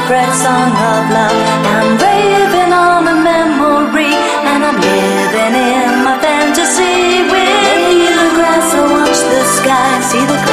fret song of love. I'm raving on a memory, and I'm living in my fantasy. With the grass, I watch the sky, see the